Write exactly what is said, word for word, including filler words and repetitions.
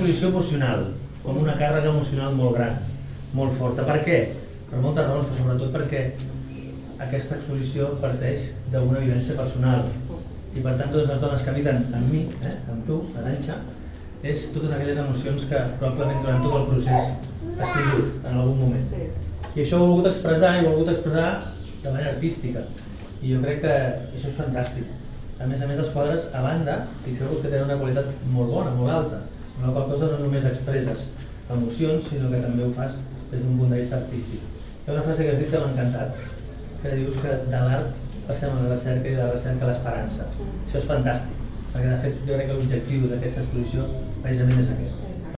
exposició emocional, com una càrrega emocional molt gran, molt forta. Per què? Per moltes raons, però sobretot perquè aquesta exposició parteix d'una vivència personal. I per tant, totes les dones que habiten amb mi, eh, amb tu, Arantxa, és totes aquelles emocions que probablement durant tot el procés has tingut en algun moment. I això ho he volgut expressar i ho he volgut expressar de manera artística. I jo crec que això és fantàstic. A més a més, els quadres, a banda, fixeu-vos que tenen una qualitat molt bona, molt alta, amb la qual cosa no només expresses emocions, sinó que també ho fas des d'un punt de vista artístic. Hi ha una frase que has dit que m'ha encantat, que dius que de l'art passem a la recerca i de la recerca a l'esperança. Això és fantàstic, perquè de fet jo crec que l'objectiu d'aquesta exposició precisament és aquest.